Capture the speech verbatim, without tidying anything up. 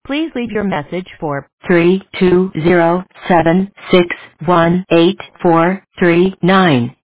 Please leave your message for three two zero seven six one eight four three nine.